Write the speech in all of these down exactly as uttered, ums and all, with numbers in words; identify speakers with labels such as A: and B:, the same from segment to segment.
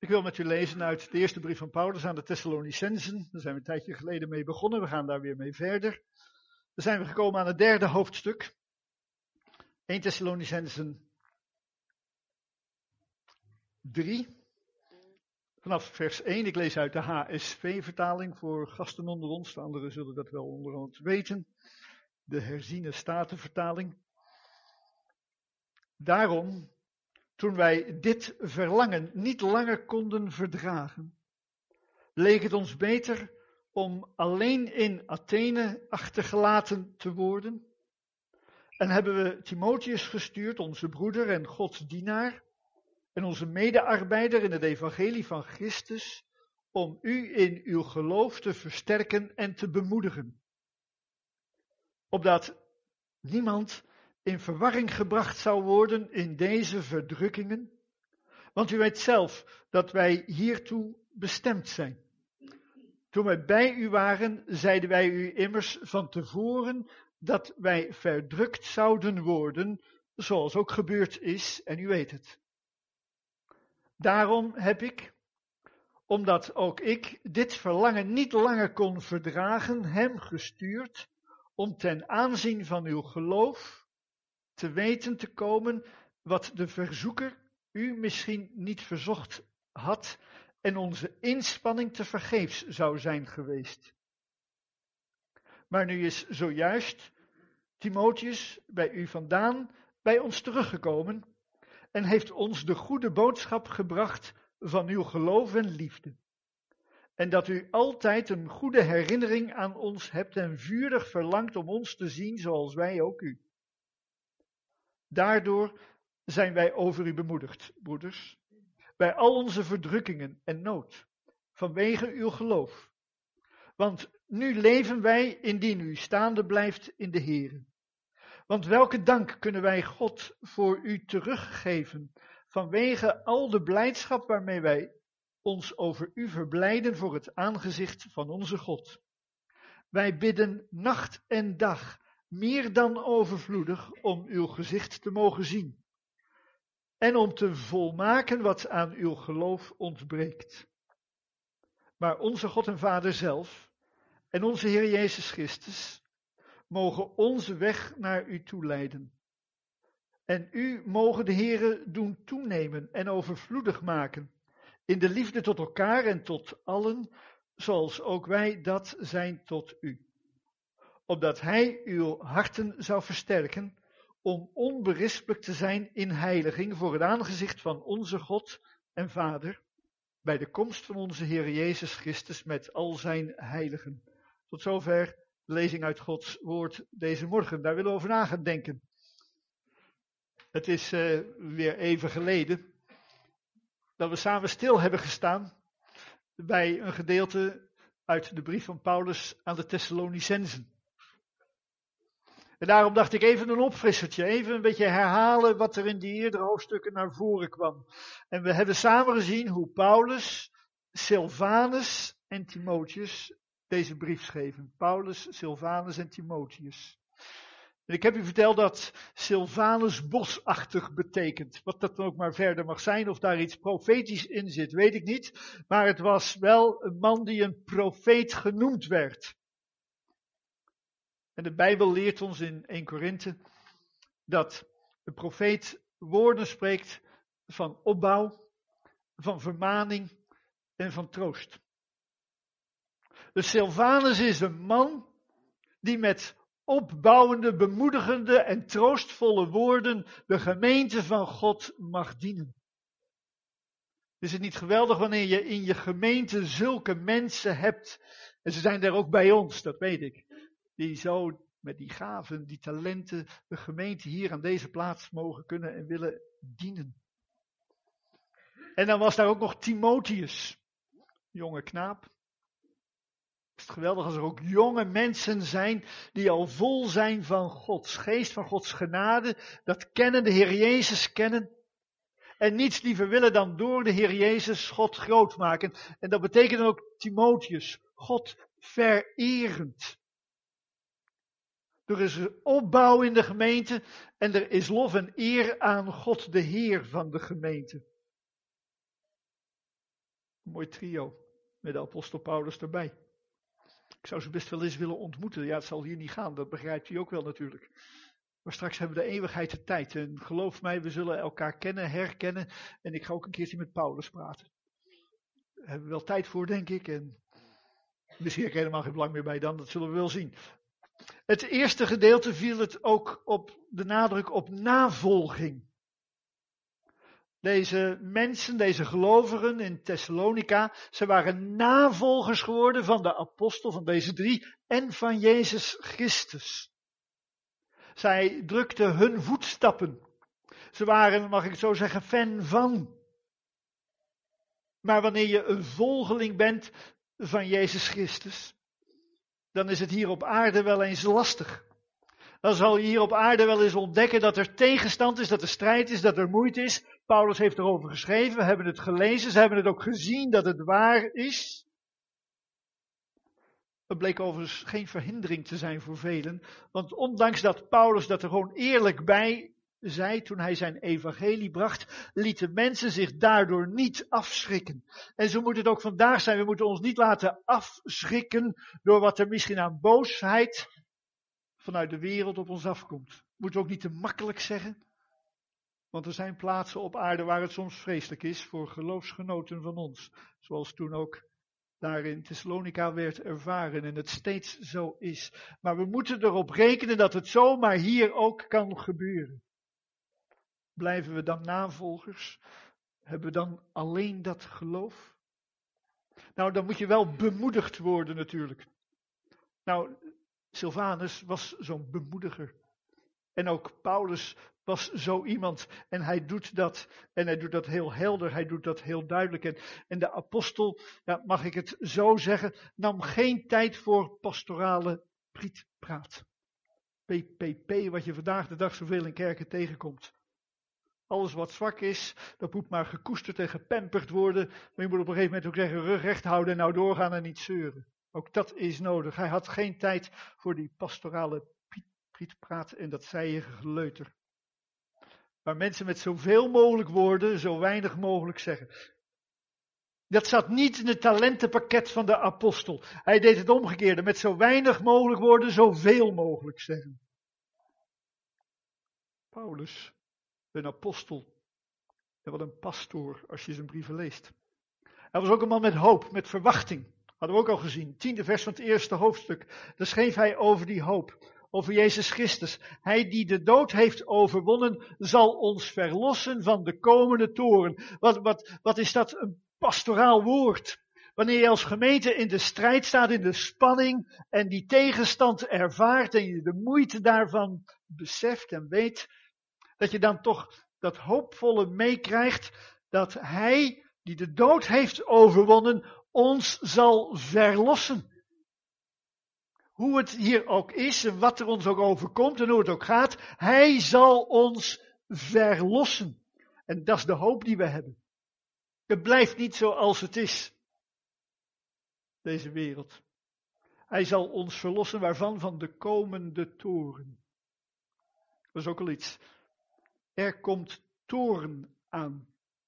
A: Ik wil met u lezen uit de eerste brief van Paulus aan de Thessalonicenzen. Daar zijn we een tijdje geleden mee begonnen, we gaan daar weer mee verder. Dan zijn we gekomen aan het derde hoofdstuk. eerste Thessalonicenzen drie. Vanaf vers één, ik lees uit de H S V-vertaling voor gasten onder ons. De anderen zullen dat wel onder ons weten. De herziene statenvertaling. Daarom, toen wij dit verlangen niet langer konden verdragen, leek het ons beter om alleen in Athene achtergelaten te worden. En hebben we Timotheus gestuurd, onze broeder en Gods dienaar, en onze medearbeider in het evangelie van Christus, om u in uw geloof te versterken en te bemoedigen. Opdat niemand in verwarring gebracht zou worden in deze verdrukkingen, want u weet zelf dat wij hiertoe bestemd zijn. Toen wij bij u waren, zeiden wij u immers van tevoren dat wij verdrukt zouden worden, zoals ook gebeurd is, en u weet het. Daarom heb ik, omdat ook ik dit verlangen niet langer kon verdragen, hem gestuurd om ten aanzien van uw geloof te weten te komen wat de verzoeker u misschien niet verzocht had en onze inspanning te vergeefs zou zijn geweest. Maar nu is zojuist Timotheus bij u vandaan bij ons teruggekomen en heeft ons de goede boodschap gebracht van uw geloof en liefde. En dat u altijd een goede herinnering aan ons hebt en vurig verlangt om ons te zien zoals wij ook u. Daardoor zijn wij over u bemoedigd, broeders, bij al onze verdrukkingen en nood, vanwege uw geloof. Want nu leven wij indien u staande blijft in de Here. Want welke dank kunnen wij God voor u teruggeven, vanwege al de blijdschap waarmee wij ons over u verblijden voor het aangezicht van onze God. Wij bidden nacht en dag, meer dan overvloedig, om uw gezicht te mogen zien. En om te volmaken wat aan uw geloof ontbreekt. Maar onze God en Vader zelf en onze Heer Jezus Christus mogen onze weg naar u toeleiden. En u mogen de Heere doen toenemen en overvloedig maken in de liefde tot elkaar en tot allen, zoals ook wij dat zijn tot u. Opdat hij uw harten zou versterken, om onberispelijk te zijn in heiliging voor het aangezicht van onze God en Vader, bij de komst van onze Heer Jezus Christus met al zijn heiligen. Tot zover de lezing uit Gods woord deze morgen. Daar willen we over na gaan denken. Het is uh, weer even geleden dat we samen stil hebben gestaan bij een gedeelte uit de brief van Paulus aan de Thessalonicenzen. En daarom dacht ik even een opfrissertje, even een beetje herhalen wat er in die eerdere hoofdstukken naar voren kwam. En we hebben samen gezien hoe Paulus, Silvanus en Timotheus deze brief schreven. Paulus, Silvanus en Timotheus. En ik heb u verteld dat Silvanus bosachtig betekent. Wat dat dan ook maar verder mag zijn, of daar iets profetisch in zit, weet ik niet. Maar het was wel een man die een profeet genoemd werd. En de Bijbel leert ons in eerste Korinthe dat de profeet woorden spreekt van opbouw, van vermaning en van troost. Dus Silvanus is een man die met opbouwende, bemoedigende en troostvolle woorden de gemeente van God mag dienen. Is het niet geweldig wanneer je in je gemeente zulke mensen hebt, en ze zijn er ook bij ons, dat weet ik, die zo met die gaven, die talenten, de gemeente hier aan deze plaats mogen kunnen en willen dienen. En dan was daar ook nog Timotheus, jonge knaap. Het is geweldig als er ook jonge mensen zijn die al vol zijn van Gods geest, van Gods genade, dat kennen, de Heer Jezus kennen. En niets liever willen dan door de Heer Jezus God groot maken. En dat betekent ook Timotheus, God vererend. Er is een opbouw in de gemeente en er is lof en eer aan God, de Heer van de gemeente. Een mooi trio, met de apostel Paulus erbij. Ik zou ze best wel eens willen ontmoeten. Ja, het zal hier niet gaan, dat begrijpt u ook wel natuurlijk. Maar straks hebben we de eeuwigheid de tijd. En geloof mij, we zullen elkaar kennen, herkennen. En ik ga ook een keertje met Paulus praten. Daar hebben we wel tijd voor, denk ik. En misschien heb ik helemaal geen belang meer bij dan, dat zullen we wel zien. Het eerste gedeelte viel het ook op de nadruk op navolging. Deze mensen, deze gelovigen in Thessalonica, ze waren navolgers geworden van de apostel, van deze drie, en van Jezus Christus. Zij drukten hun voetstappen. Ze waren, mag ik het zo zeggen, fan van. Maar wanneer je een volgeling bent van Jezus Christus, dan is het hier op aarde wel eens lastig. Dan zal je hier op aarde wel eens ontdekken dat er tegenstand is, dat er strijd is, dat er moeite is. Paulus heeft erover geschreven, we hebben het gelezen, ze hebben het ook gezien dat het waar is. Het bleek overigens geen verhindering te zijn voor velen, want ondanks dat Paulus dat er gewoon eerlijk bij zei toen hij zijn evangelie bracht, lieten mensen zich daardoor niet afschrikken. En zo moet het ook vandaag zijn, we moeten ons niet laten afschrikken door wat er misschien aan boosheid vanuit de wereld op ons afkomt. Moeten we ook niet te makkelijk zeggen, want er zijn plaatsen op aarde waar het soms vreselijk is voor geloofsgenoten van ons, zoals toen ook daar in Thessalonica werd ervaren en het steeds zo is. Maar we moeten erop rekenen dat het zomaar hier ook kan gebeuren. Blijven we dan navolgers? Hebben we dan alleen dat geloof? Nou, dan moet je wel bemoedigd worden natuurlijk. Nou, Silvanus was zo'n bemoediger. En ook Paulus was zo iemand. En hij doet dat. En hij doet dat heel helder. Hij doet dat heel duidelijk. En, en de apostel, ja, mag ik het zo zeggen, nam geen tijd voor pastorale prietpraat. P P P, wat je vandaag de dag zoveel in kerken tegenkomt. Alles wat zwak is, dat moet maar gekoesterd en gepamperd worden. Maar je moet op een gegeven moment ook zeggen, rug recht houden en nou doorgaan en niet zeuren. Ook dat is nodig. Hij had geen tijd voor die pastorale prietpraat en dat zijige geleuter. Waar mensen met zoveel mogelijk woorden, zo weinig mogelijk zeggen. Dat zat niet in het talentenpakket van de apostel. Hij deed het omgekeerde, met zo weinig mogelijk woorden, zoveel mogelijk zeggen. Paulus, een apostel, en wat een pastoor als je zijn brieven leest. Hij was ook een man met hoop, met verwachting. Hadden we ook al gezien, tiende vers van het eerste hoofdstuk. Daar schreef hij over die hoop, over Jezus Christus. Hij die de dood heeft overwonnen, zal ons verlossen van de komende toorn. Wat, wat, wat is dat een pastoraal woord? Wanneer je als gemeente in de strijd staat, in de spanning en die tegenstand ervaart en je de moeite daarvan beseft en weet, dat je dan toch dat hoopvolle meekrijgt dat hij die de dood heeft overwonnen, ons zal verlossen. Hoe het hier ook is en wat er ons ook overkomt en hoe het ook gaat, hij zal ons verlossen. En dat is de hoop die we hebben. Het blijft niet zoals het is, deze wereld. Hij zal ons verlossen, waarvan? Van de komende toorn. Dat is ook al iets. Er komt toorn aan.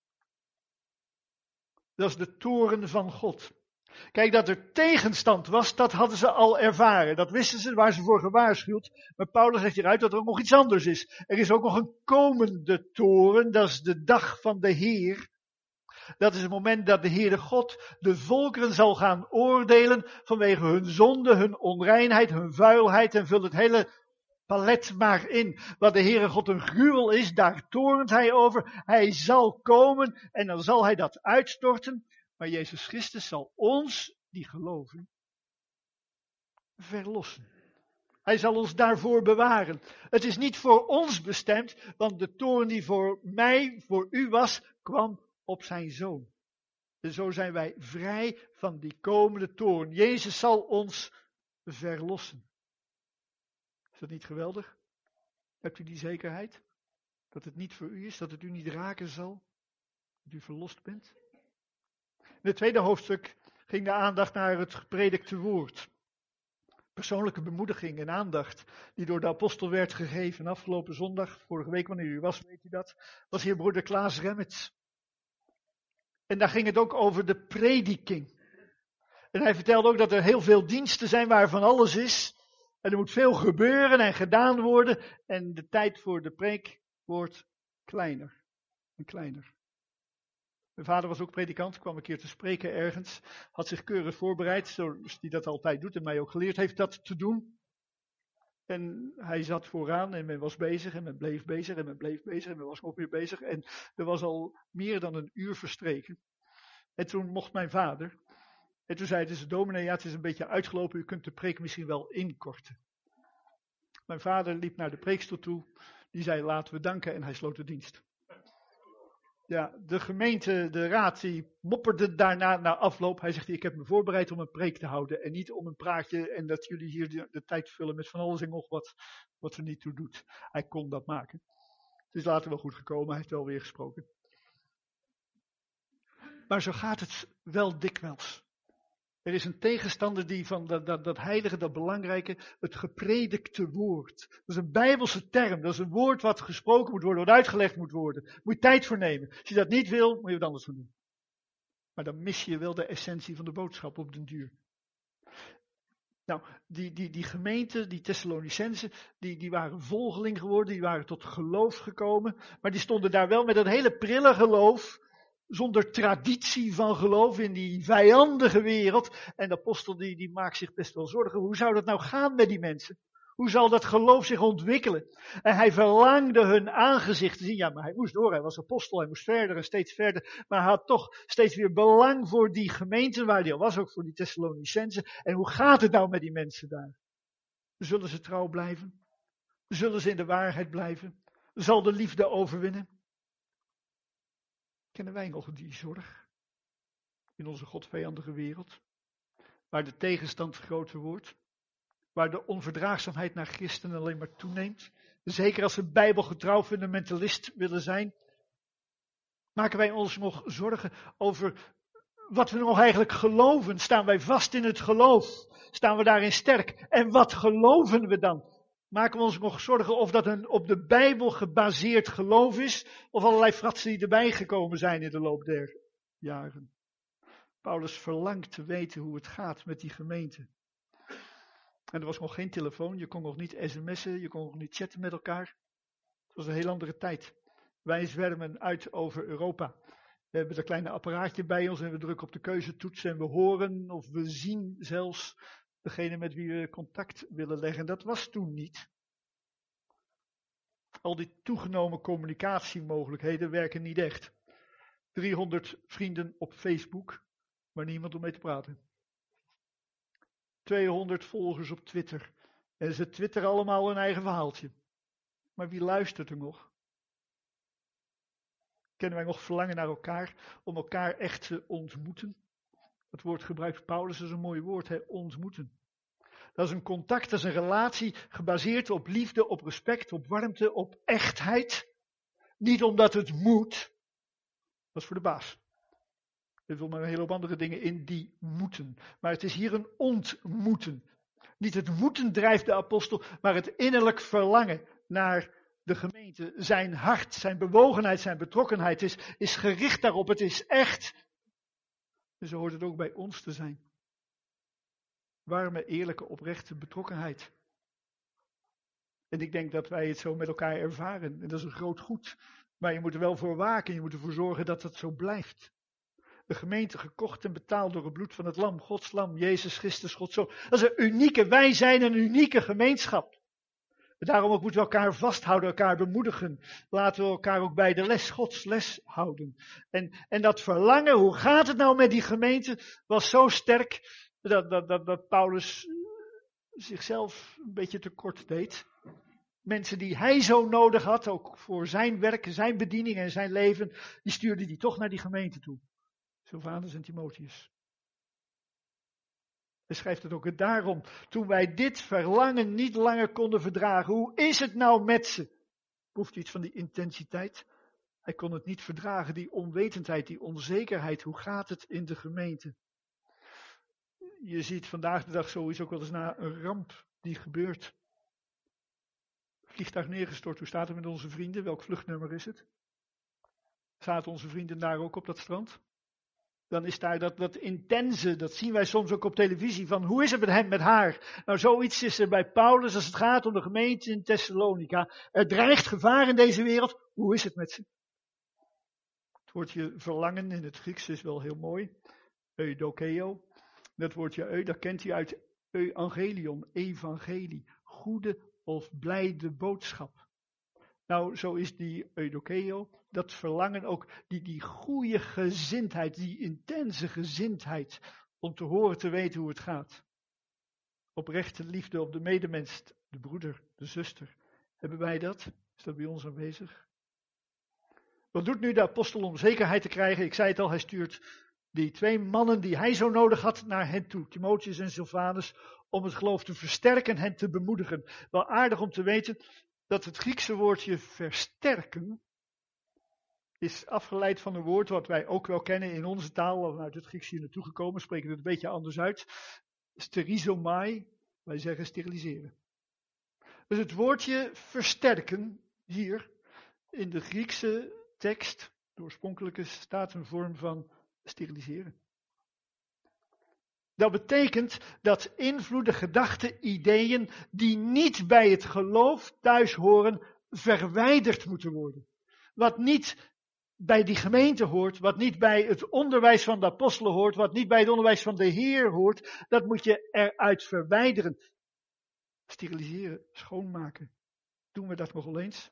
A: Dat is de toorn van God. Kijk, dat er tegenstand was, dat hadden ze al ervaren. Dat wisten ze, waar ze voor gewaarschuwd. Maar Paulus legt hieruit dat er ook nog iets anders is. Er is ook nog een komende toorn, dat is de dag van de Heer. Dat is het moment dat de Heere God de volkeren zal gaan oordelen vanwege hun zonde, hun onreinheid, hun vuilheid en vul het hele palet maar in. Wat de Heere God een gruwel is, daar toornt hij over. Hij zal komen en dan zal hij dat uitstorten. Maar Jezus Christus zal ons, die geloven, verlossen. Hij zal ons daarvoor bewaren. Het is niet voor ons bestemd, want de toorn die voor mij, voor u was, kwam op zijn zoon. En zo zijn wij vrij van die komende toorn. Jezus zal ons verlossen. Is dat niet geweldig? Hebt u die zekerheid? Dat het niet voor u is, dat het u niet raken zal? Dat u verlost bent? In het tweede hoofdstuk ging de aandacht naar het gepredikte woord. Persoonlijke bemoediging en aandacht die door de apostel werd gegeven. Afgelopen zondag, vorige week wanneer u was, weet u dat, was hier broeder Klaas Remmets. En daar ging het ook over de prediking. En hij vertelde ook dat er heel veel diensten zijn waar van alles is. En er moet veel gebeuren en gedaan worden. En de tijd voor de preek wordt kleiner en kleiner. Mijn vader was ook predikant, kwam een keer te spreken ergens. Had zich keurig voorbereid, zoals hij dat altijd doet en mij ook geleerd heeft dat te doen. En hij zat vooraan en men was bezig en men bleef bezig en men bleef bezig en men was ook weer bezig. En er was al meer dan een uur verstreken. En toen mocht mijn vader. En toen zei de dominee, ja, het is een beetje uitgelopen, u kunt de preek misschien wel inkorten. Mijn vader liep naar de preekstoel toe, die zei laten we danken en hij sloot de dienst. Ja, de gemeente, de raad, die mopperde daarna na afloop. Hij zegt, ik heb me voorbereid om een preek te houden en niet om een praatje en dat jullie hier de, de tijd vullen met van alles en nog wat, wat er niet toe doet. Hij kon dat maken. Het is later wel goed gekomen, hij heeft wel weer gesproken. Maar zo gaat het wel dikwijls. Er is een tegenstander die van dat, dat, dat heilige, dat belangrijke, het gepredikte woord. Dat is een Bijbelse term, dat is een woord wat gesproken moet worden, wat uitgelegd moet worden. Daar moet je tijd voor nemen. Als je dat niet wil, moet je wat anders van doen. Maar dan mis je wel de essentie van de boodschap op den duur. Nou, die, die, die gemeente, die Thessalonicenzen, die, die waren volgeling geworden, die waren tot geloof gekomen. Maar die stonden daar wel met een hele prille geloof, zonder traditie van geloof in die vijandige wereld. En de apostel die, die maakt zich best wel zorgen. Hoe zou dat nou gaan met die mensen? Hoe zal dat geloof zich ontwikkelen? En hij verlangde hun aangezicht te zien. Ja, maar hij moest door. Hij was apostel. Hij moest verder en steeds verder. Maar hij had toch steeds weer belang voor die gemeente waar hij al was. Ook voor die Thessalonicenzen. En hoe gaat het nou met die mensen daar? Zullen ze trouw blijven? Zullen ze in de waarheid blijven? Zal de liefde overwinnen? Kennen wij nog die zorg? In onze godvijandige wereld. Waar de tegenstand groter wordt. Waar de onverdraagzaamheid naar christenen alleen maar toeneemt. Zeker als ze bijbelgetrouw fundamentalist willen zijn. Maken wij ons nog zorgen over wat we nog eigenlijk geloven? Staan wij vast in het geloof? Staan we daarin sterk? En wat geloven we dan? Maken we ons nog zorgen of dat een op de Bijbel gebaseerd geloof is? Of allerlei fratsen die erbij gekomen zijn in de loop der jaren? Paulus verlangt te weten hoe het gaat met die gemeente. En er was nog geen telefoon, je kon nog niet sms'en, je kon nog niet chatten met elkaar. Het was een heel andere tijd. Wij zwermen uit over Europa. We hebben een kleine apparaatje bij ons en we drukken op de keuzetoets en we horen of we zien zelfs degene met wie we contact willen leggen. Dat was toen niet. Al die toegenomen communicatiemogelijkheden werken niet echt. driehonderd vrienden op Facebook, maar niemand om mee te praten. tweehonderd volgers op Twitter. En ze twitteren allemaal hun eigen verhaaltje. Maar wie luistert er nog? Kennen wij nog verlangen naar elkaar, om elkaar echt te ontmoeten? Het woord gebruikt Paulus, is een mooi woord, hè? Ontmoeten. Dat is een contact, dat is een relatie gebaseerd op liefde, op respect, op warmte, op echtheid. Niet omdat het moet, dat is voor de baas. Er wil maar een hele hoop andere dingen in die moeten. Maar het is hier een ontmoeten. Niet het moeten drijft de apostel, maar het innerlijk verlangen naar de gemeente. Zijn hart, zijn bewogenheid, zijn betrokkenheid is, is gericht daarop. Het is echt. En zo hoort het ook bij ons te zijn. Warme, eerlijke, oprechte betrokkenheid. En ik denk dat wij het zo met elkaar ervaren. En dat is een groot goed. Maar je moet er wel voor waken. Je moet ervoor zorgen dat het zo blijft. De gemeente gekocht en betaald door het bloed van het lam. Gods lam, Jezus Christus, Gods Zoon. Dat is een unieke, wij zijn een unieke gemeenschap. En daarom ook moeten we elkaar vasthouden, elkaar bemoedigen. Laten we elkaar ook bij de les, Gods les houden. En, en dat verlangen, hoe gaat het nou met die gemeente, was zo sterk dat, dat, dat, dat Paulus zichzelf een beetje tekort deed. Mensen die hij zo nodig had, ook voor zijn werk, zijn bediening en zijn leven, die stuurde hij toch naar die gemeente toe. Silvanus en Timotheus. Hij schrijft het ook daarom, toen wij dit verlangen niet langer konden verdragen, hoe is het nou met ze? Proeft u iets van die intensiteit? Hij kon het niet verdragen, die onwetendheid, die onzekerheid, hoe gaat het in de gemeente? Je ziet vandaag de dag zoiets ook wel eens na een ramp die gebeurt. Vliegtuig neergestort, hoe staat het met onze vrienden? Welk vluchtnummer is het? Zaten onze vrienden daar ook op dat strand? Dan is daar dat, dat intense, dat zien wij soms ook op televisie, van hoe is het met hem, met haar? Nou, zoiets is er bij Paulus als het gaat om de gemeente in Thessalonica. Er dreigt gevaar in deze wereld. Hoe is het met ze? Het woordje verlangen in het Grieks is wel heel mooi. Eudokeo. Dat woordje eu, dat kent u uit evangelion, evangelie. Goede of blijde boodschap. Nou, zo is die eudokeo, dat verlangen ook, die, die goede gezindheid, die intense gezindheid, om te horen, te weten hoe het gaat. Oprechte liefde op de medemens, de broeder, de zuster. Hebben wij dat? Is dat bij ons aanwezig? Wat doet nu de apostel om zekerheid te krijgen? Ik zei het al, hij stuurt die twee mannen die hij zo nodig had naar hen toe, Timotheus en Silvanus, om het geloof te versterken en hen te bemoedigen. Wel aardig om te weten dat het Griekse woordje versterken is afgeleid van een woord wat wij ook wel kennen in onze taal, vanuit het Grieks hier naartoe gekomen, spreken we het een beetje anders uit. Sterizomai, wij zeggen steriliseren. Dus het woordje versterken hier in de Griekse tekst, de oorspronkelijke, staat een vorm van steriliseren. Dat betekent dat invloeden, gedachten, ideeën die niet bij het geloof thuis horen, verwijderd moeten worden. Wat niet bij die gemeente hoort, wat niet bij het onderwijs van de apostelen hoort, wat niet bij het onderwijs van de Heer hoort, dat moet je eruit verwijderen. Steriliseren, schoonmaken. Doen we dat nogal eens?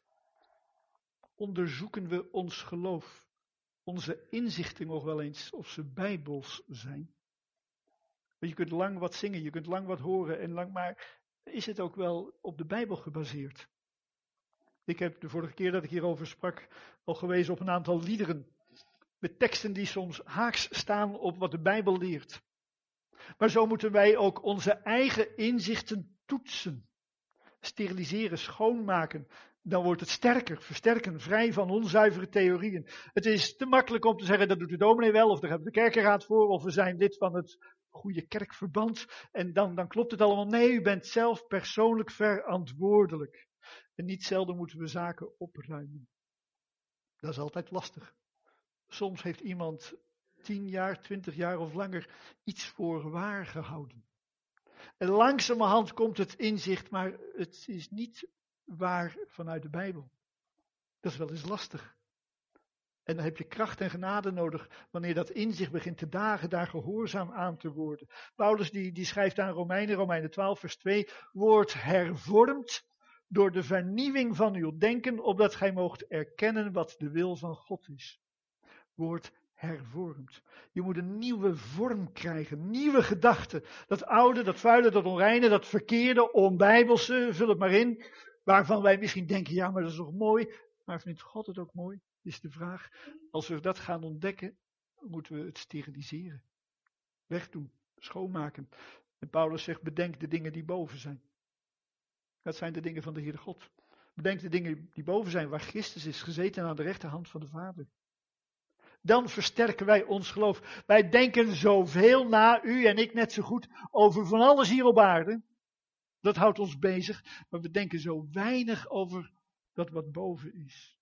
A: Onderzoeken we ons geloof, onze inzichten nog wel eens, of ze bijbels zijn? Je kunt lang wat zingen, je kunt lang wat horen, en lang, maar is het ook wel op de Bijbel gebaseerd? Ik heb de vorige keer dat ik hierover sprak al gewezen op een aantal liederen. Met teksten die soms haaks staan op wat de Bijbel leert. Maar zo moeten wij ook onze eigen inzichten toetsen. Steriliseren, schoonmaken. Dan wordt het sterker, versterken, vrij van onzuivere theorieën. Het is te makkelijk om te zeggen, dat doet de dominee wel, of daar hebben we de kerkenraad voor, of we zijn lid van het goede kerkverband. En dan, dan klopt het allemaal. Nee, u bent zelf persoonlijk verantwoordelijk. En niet zelden moeten we zaken opruimen. Dat is altijd lastig. Soms heeft iemand tien jaar, twintig jaar of langer iets voor waar gehouden. En langzamerhand komt het inzicht, maar het is niet waar vanuit de Bijbel. Dat is wel eens lastig. En dan heb je kracht en genade nodig wanneer dat inzicht begint te dagen, daar gehoorzaam aan te worden. Paulus die, die schrijft aan Romeinen, Romeinen twaalf vers twee, wordt hervormd door de vernieuwing van uw denken, opdat gij moogt erkennen wat de wil van God is. Wordt hervormd. Je moet een nieuwe vorm krijgen, nieuwe gedachten. Dat oude, dat vuile, dat onreine, dat verkeerde, onbijbelse, vul het maar in. Waarvan wij misschien denken, ja, maar dat is toch mooi. Maar vindt God het ook mooi? Is de vraag. Als we dat gaan ontdekken, moeten we het steriliseren. Wegdoen, schoonmaken. En Paulus zegt, bedenk de dingen die boven zijn. Dat zijn de dingen van de Heere God. Bedenk de dingen die boven zijn, waar Christus is gezeten aan de rechterhand van de Vader. Dan versterken wij ons geloof. Wij denken zoveel na, u en ik net zo goed, over van alles hier op aarde. Dat houdt ons bezig, maar we denken zo weinig over dat wat boven is.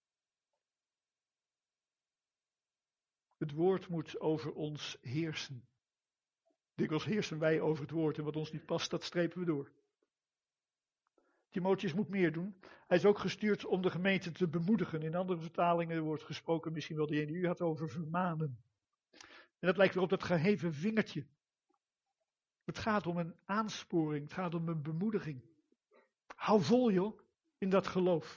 A: Het woord moet over ons heersen. Dikwijls heersen wij over het woord en wat ons niet past, dat strepen we door. Timotheus moet meer doen. Hij is ook gestuurd om de gemeente te bemoedigen. In andere vertalingen wordt gesproken, misschien wel die ene die u had, over vermanen. En dat lijkt weer op dat geheven vingertje. Het gaat om een aansporing, het gaat om een bemoediging. Hou vol joh, in dat geloof.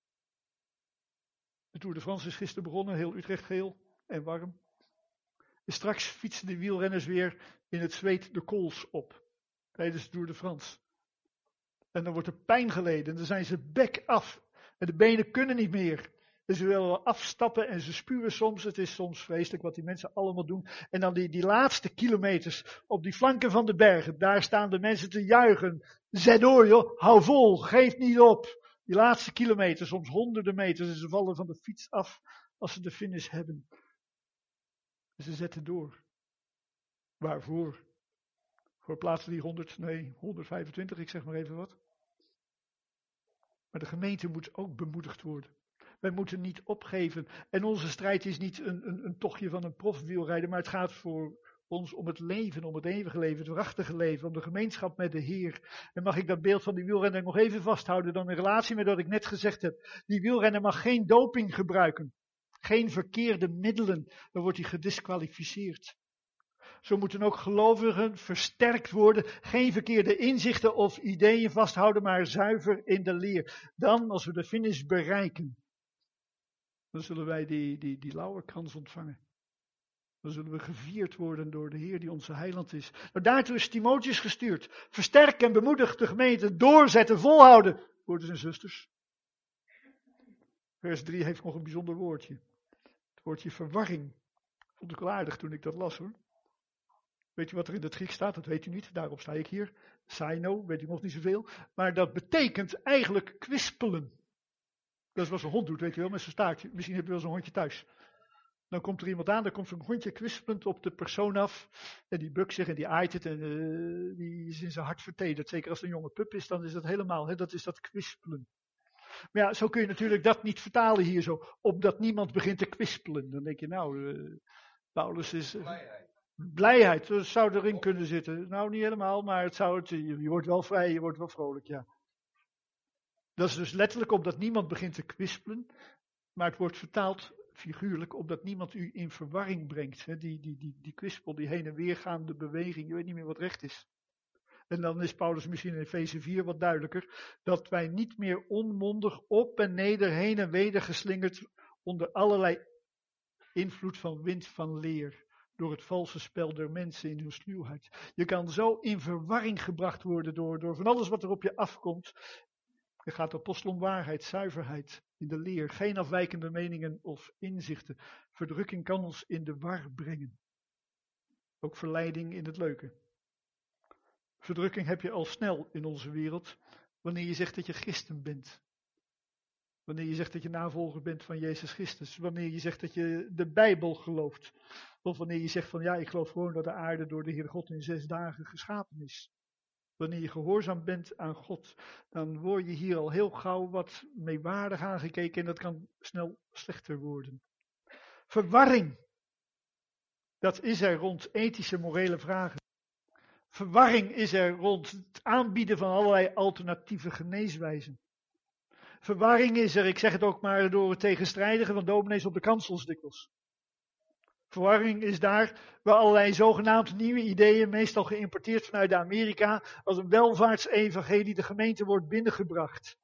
A: De Tour de France is gisteren begonnen, heel Utrecht geel en warm. En straks fietsen de wielrenners weer in het zweet de kools op, tijdens de Tour de France. En dan wordt er pijn geleden. En dan zijn ze bek af. En de benen kunnen niet meer. En ze willen afstappen en ze spuwen soms. Het is soms vreselijk wat die mensen allemaal doen. En dan die, die laatste kilometers op die flanken van de bergen. Daar staan de mensen te juichen. Zet door joh, hou vol, geef niet op. Die laatste kilometers, soms honderden meters. En ze vallen van de fiets af als ze de finish hebben. En ze zetten door. Waarvoor? Voor plaatsen die honderd, nee, honderdvijfentwintig, ik zeg maar even wat. Maar de gemeente moet ook bemoedigd worden. Wij moeten niet opgeven. En onze strijd is niet een, een, een tochtje van een profwielrijder, maar het gaat voor ons om het leven, om het eeuwige leven, het waarachtige leven, om de gemeenschap met de Heer. En mag ik dat beeld van die wielrenner nog even vasthouden, dan in relatie met wat ik net gezegd heb. Die wielrenner mag geen doping gebruiken, geen verkeerde middelen, dan wordt hij gediskwalificeerd. Zo moeten ook gelovigen versterkt worden, geen verkeerde inzichten of ideeën vasthouden, maar zuiver in de leer. Dan, als we de finish bereiken, dan zullen wij die, die, die lauwerkrans ontvangen. Dan zullen we gevierd worden door de Heer die onze heiland is. Maar daartoe is Timotheus gestuurd. Versterk en bemoedig de gemeente, doorzetten, volhouden, broeders en zusters. Vers drie heeft nog een bijzonder woordje. Het woordje verwarring. Vond ik wel aardig toen ik dat las hoor. Weet u wat er in het Grieks staat? Dat weet u niet, daarop sta ik hier. Saino, weet u nog niet zoveel. Maar dat betekent eigenlijk kwispelen. Dat is wat een hond doet, weet je wel, met zijn staartje. Misschien heb je wel zo'n hondje thuis. Dan komt er iemand aan, dan komt zo'n hondje kwispelend op de persoon af. En die bukt zich en die aait het en uh, die is in zijn hart vertederd. Zeker als het een jonge pup is, dan is dat helemaal, hè, dat is dat kwispelen. Maar ja, zo kun je natuurlijk dat niet vertalen hier zo. Opdat niemand begint te kwispelen. Dan denk je, nou, uh, Paulus is... Uh, blijheid. Blijheid, dat zou erin kunnen zitten. Nou, niet helemaal, maar het zou het, je, je wordt wel vrij, je wordt wel vrolijk, ja. Dat is dus letterlijk omdat niemand begint te kwispelen. Maar het wordt vertaald figuurlijk, omdat niemand u in verwarring brengt. He, die, die, die, die kwispel, die heen en weer gaande beweging, je weet niet meer wat recht is. En dan is Paulus misschien in Efeze vier wat duidelijker, dat wij niet meer onmondig op en neder, heen en weder geslingerd, onder allerlei invloed van wind van leer, door het valse spel der mensen in hun sluwheid. Je kan zo in verwarring gebracht worden door, door van alles wat er op je afkomt. Er gaat de apostel om waarheid, zuiverheid in de leer, geen afwijkende meningen of inzichten. Verdrukking kan ons in de war brengen. Ook verleiding in het leuke. Verdrukking heb je al snel in onze wereld, wanneer je zegt dat je christen bent. Wanneer je zegt dat je navolger bent van Jezus Christus. Wanneer je zegt dat je de Bijbel gelooft. Of wanneer je zegt van ja, ik geloof gewoon dat de aarde door de Heer God in zes dagen geschapen is. Wanneer je gehoorzaam bent aan God, dan word je hier al heel gauw wat meewaardig aangekeken en dat kan snel slechter worden. Verwarring. Dat is er rond ethische, morele vragen. Verwarring is er rond het aanbieden van allerlei alternatieve geneeswijzen. Verwarring is er, ik zeg het ook maar, door het tegenstrijdigen van dominees op de kansels dikwijls. Verwarring is daar waar allerlei zogenaamd nieuwe ideeën, meestal geïmporteerd vanuit Amerika, als een welvaartsevangelie de gemeente wordt binnengebracht.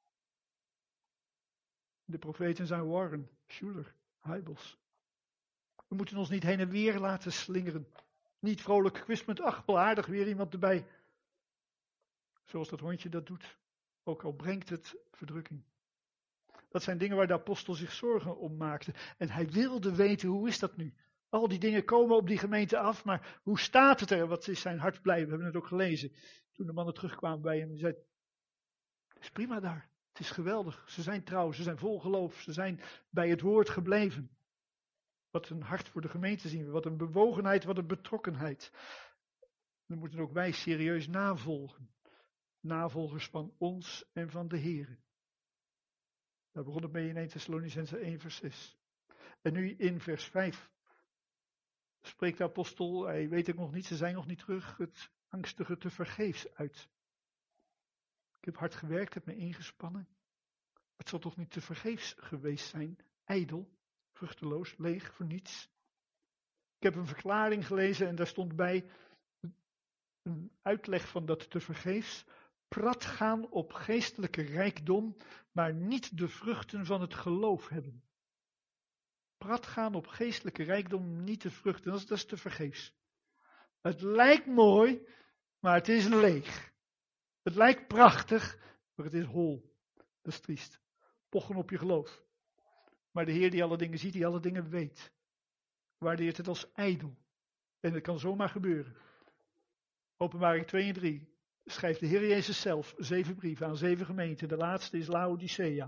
A: De profeten zijn Warren, Schuller, Heibels. We moeten ons niet heen en weer laten slingeren. Niet vrolijk kwispelend, ach, wel aardig, weer iemand erbij. Zoals dat hondje dat doet, ook al brengt het verdrukking. Dat zijn dingen waar de apostel zich zorgen om maakte. En hij wilde weten, hoe is dat nu? Al die dingen komen op die gemeente af, maar hoe staat het er? Wat is zijn hart blij? We hebben het ook gelezen. Toen de mannen terugkwamen bij hem, die zei, het is prima daar. Het is geweldig. Ze zijn trouw, ze zijn vol geloof, ze zijn bij het woord gebleven. Wat een hart voor de gemeente zien we, wat een bewogenheid, wat een betrokkenheid. Dan moeten ook wij serieus navolgen. Navolgers van ons en van de Here. Daar begon het mee in Eerste Thessalonicenzen één vers zes. En nu in vers vijf spreekt de apostel, hij weet ik nog niet, ze zijn nog niet terug, het angstige te vergeefs uit. Ik heb hard gewerkt, heb me ingespannen. Het zal toch niet te vergeefs geweest zijn, ijdel, vruchteloos, leeg, voor niets. Ik heb een verklaring gelezen en daar stond bij een uitleg van dat te vergeefs. Prat gaan op geestelijke rijkdom, maar niet de vruchten van het geloof hebben. Prat gaan op geestelijke rijkdom, niet de vruchten, dat is, dat is te vergeefs. Het lijkt mooi, maar het is leeg. Het lijkt prachtig, maar het is hol. Dat is triest. Pochen op je geloof. Maar de Heer die alle dingen ziet, die alle dingen weet, waardeert het als ijdel. En dat kan zomaar gebeuren. Openbaring twee en drie. Schrijft de Heer Jezus zelf zeven brieven aan zeven gemeenten. De laatste is Laodicea.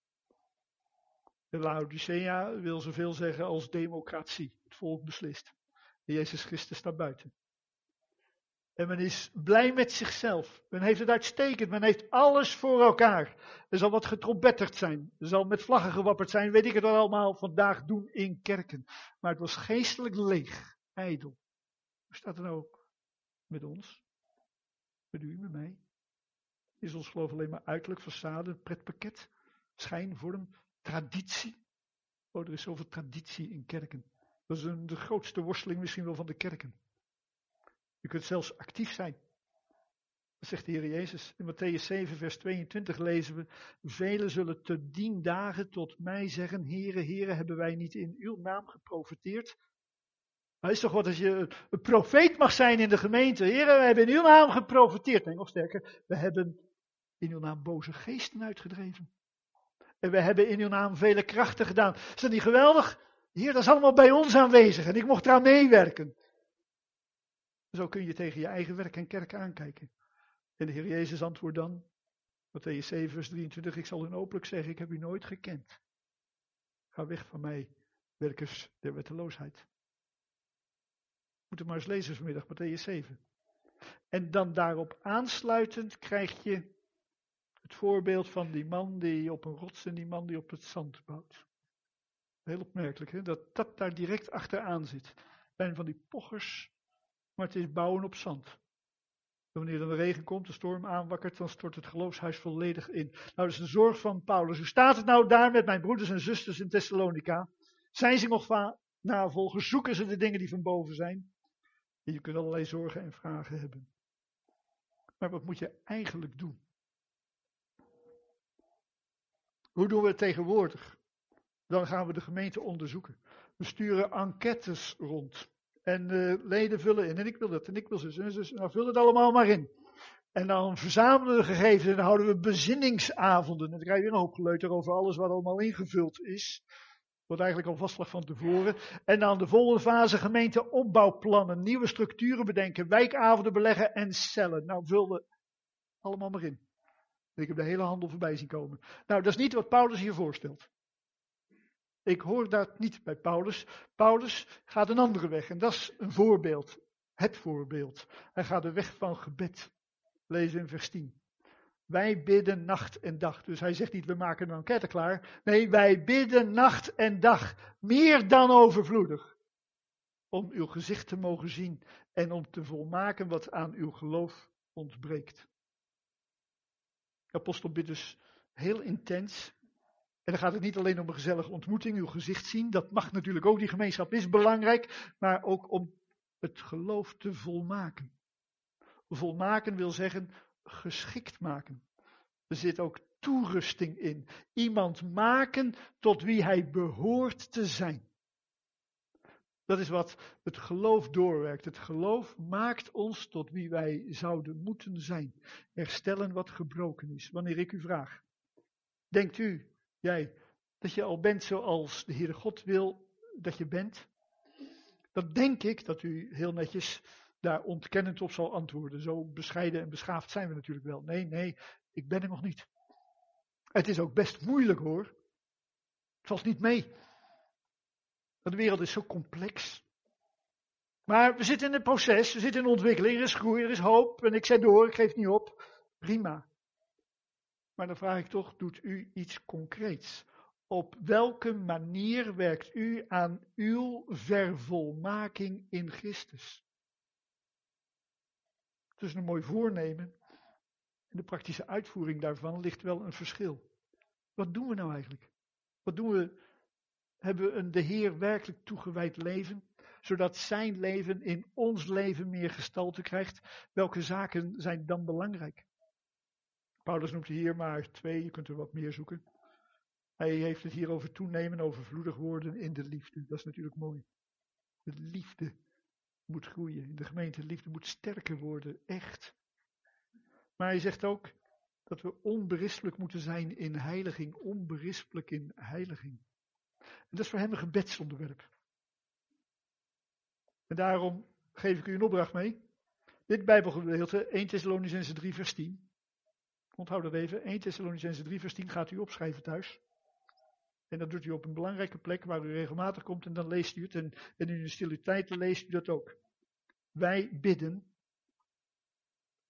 A: De Laodicea wil zoveel zeggen als democratie. Het volk beslist. En Jezus Christus staat buiten. En men is blij met zichzelf. Men heeft het uitstekend. Men heeft alles voor elkaar. Er zal wat getrompetterd zijn. Er zal met vlaggen gewapperd zijn. Weet ik het wel allemaal vandaag doen in kerken. Maar het was geestelijk leeg. Ijdel. Hoe staat het nou ook met ons? Met u, met mij? Is ons geloof alleen maar uiterlijk, façade, pretpakket, schijn, vorm, traditie? Oh, er is zoveel traditie in kerken. Dat is een, de grootste worsteling misschien wel van de kerken. Je kunt zelfs actief zijn. Dat zegt de Heer Jezus. In Mattheüs zeven vers tweeëntwintig lezen we. Velen zullen te dien dagen tot mij zeggen. Here, here, hebben wij niet in uw naam geprofeteerd? Maar is toch wat als je een profeet mag zijn in de gemeente. Here, we hebben in uw naam geprofeteerd. Nee, nog sterker. We hebben in uw naam boze geesten uitgedreven. En we hebben in uw naam vele krachten gedaan. Is dat niet geweldig? Heer, dat is allemaal bij ons aanwezig. En ik mocht eraan meewerken. Zo kun je tegen je eigen werk en kerk aankijken. En de Heer Jezus antwoordt dan, Mattheüs zeven vers drieëntwintig, ik zal u openlijk zeggen, ik heb u nooit gekend. Ga weg van mij, werkers der wetteloosheid. Moet het maar eens lezen vanmiddag, Mattheüs zeven. En dan daarop aansluitend krijg je het voorbeeld van die man die op een rots en die man die op het zand bouwt. Heel opmerkelijk, hè? Dat dat daar direct achteraan zit. Het zijn van die pochers, maar het is bouwen op zand. En wanneer er de regen komt, de storm aanwakkert, dan stort het geloofshuis volledig in. Nou, dat is de zorg van Paulus. Hoe staat het nou daar met mijn broeders en zusters in Thessalonica? Zijn ze nog va- navolgers? Zoeken ze de dingen die van boven zijn? En je kunt allerlei zorgen en vragen hebben. Maar wat moet je eigenlijk doen? Hoe doen we het tegenwoordig? Dan gaan we de gemeente onderzoeken. We sturen enquêtes rond. En uh, leden vullen in. En ik wil dat en ik wil zus en zus. Nou, vul het allemaal maar in. En dan verzamelen we de gegevens en dan houden we bezinningsavonden. En dan krijg je weer een hoop geleuter over alles wat allemaal ingevuld is. Wordt eigenlijk al vastgelegd van tevoren. En dan de volgende fase gemeenteopbouwplannen. Nieuwe structuren bedenken. Wijkavonden beleggen en cellen. Nou, vul het allemaal maar in. Ik heb de hele handel voorbij zien komen. Nou, dat is niet wat Paulus hier voorstelt. Ik hoor dat niet bij Paulus. Paulus gaat een andere weg en dat is een voorbeeld. Het voorbeeld. Hij gaat de weg van gebed. Lezen in vers tien. Wij bidden nacht en dag. Dus hij zegt niet we maken een enquête klaar. Nee, wij bidden nacht en dag. Meer dan overvloedig. Om uw gezicht te mogen zien en om te volmaken wat aan uw geloof ontbreekt. De apostel bidt dus heel intens. En dan gaat het niet alleen om een gezellige ontmoeting, uw gezicht zien. Dat mag natuurlijk ook, die gemeenschap is belangrijk. Maar ook om het geloof te volmaken. Volmaken wil zeggen geschikt maken. Er zit ook toerusting in. Iemand maken tot wie hij behoort te zijn. Dat is wat het geloof doorwerkt. Het geloof maakt ons tot wie wij zouden moeten zijn. Herstellen wat gebroken is. Wanneer ik u vraag. Denkt u, jij, dat je al bent zoals de Heere God wil dat je bent? Dan denk ik dat u heel netjes daar ontkennend op zal antwoorden. Zo bescheiden en beschaafd zijn we natuurlijk wel. Nee, nee, ik ben er nog niet. Het is ook best moeilijk hoor. Het valt niet mee. Want de wereld is zo complex. Maar we zitten in een proces, we zitten in ontwikkeling, er is groei, er is hoop. En ik zet door, ik geef niet op. Prima. Maar dan vraag ik toch, doet u iets concreets? Op welke manier werkt u aan uw vervolmaking in Christus? Tussen een mooi voornemen en de praktische uitvoering daarvan ligt wel een verschil. Wat doen we nou eigenlijk? Wat doen we? Hebben we een de Heer werkelijk toegewijd leven? Zodat zijn leven in ons leven meer gestalte krijgt. Welke zaken zijn dan belangrijk? Paulus noemt hier maar twee, je kunt er wat meer zoeken. Hij heeft het hier over toenemen, overvloedig worden in de liefde. Dat is natuurlijk mooi. De liefde moet groeien. In de gemeente de liefde moet sterker worden, echt. Maar hij zegt ook dat we onberispelijk moeten zijn in heiliging. Onberispelijk in heiliging. En dat is voor hem een gebedsonderwerp. En daarom geef ik u een opdracht mee. Dit Bijbelgedeelte, eerste Thessalonicense drie vers tien. Onthoud dat even, eerste Thessalonicense drie vers tien gaat u opschrijven thuis. En dat doet u op een belangrijke plek waar u regelmatig komt en dan leest u het. En, en in de stille tijd leest u dat ook. Wij bidden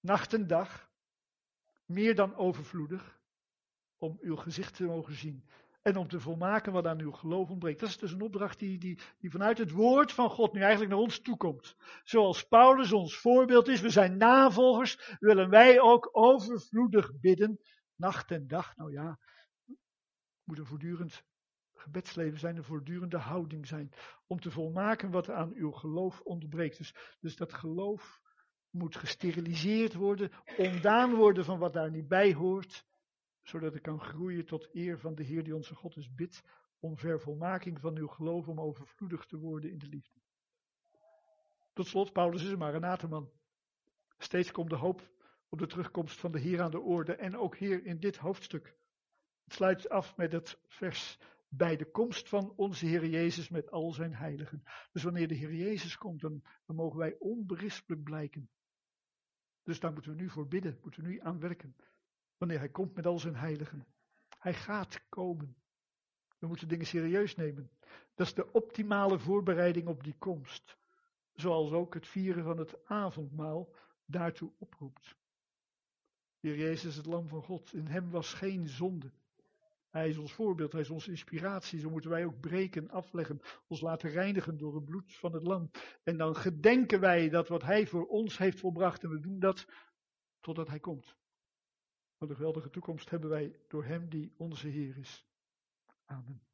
A: nacht en dag, meer dan overvloedig, om uw gezicht te mogen zien. En om te volmaken wat aan uw geloof ontbreekt. Dat is dus een opdracht die, die, die vanuit het woord van God nu eigenlijk naar ons toekomt. Zoals Paulus ons voorbeeld is, we zijn navolgers, willen wij ook overvloedig bidden. Nacht en dag, nou ja, moet een voortdurend gebedsleven zijn, een voortdurende houding zijn. Om te volmaken wat aan uw geloof ontbreekt. Dus, dus dat geloof moet gesteriliseerd worden, ontdaan worden van wat daar niet bij hoort. Zodat het kan groeien tot eer van de Heer die onze God is bidt. Om vervolmaking van uw geloof, om overvloedig te worden in de liefde. Tot slot, Paulus is een Maranatha-man. Steeds komt de hoop op de terugkomst van de Heer aan de orde. En ook hier in dit hoofdstuk. Het sluit af met het vers. Bij de komst van onze Heer Jezus met al zijn heiligen. Dus wanneer de Heer Jezus komt, dan, dan mogen wij onberispelijk blijken. Dus daar moeten we nu voor bidden, moeten we nu aan werken. Wanneer hij komt met al zijn heiligen. Hij gaat komen. We moeten dingen serieus nemen. Dat is de optimale voorbereiding op die komst. Zoals ook het vieren van het avondmaal daartoe oproept. De Heer Jezus, het lam van God, in hem was geen zonde. Hij is ons voorbeeld, hij is onze inspiratie. Zo moeten wij ook breken, afleggen, ons laten reinigen door het bloed van het lam. En dan gedenken wij dat wat hij voor ons heeft volbracht. En we doen dat totdat hij komt. Wat een geweldige toekomst hebben wij door hem die onze Heer is. Amen.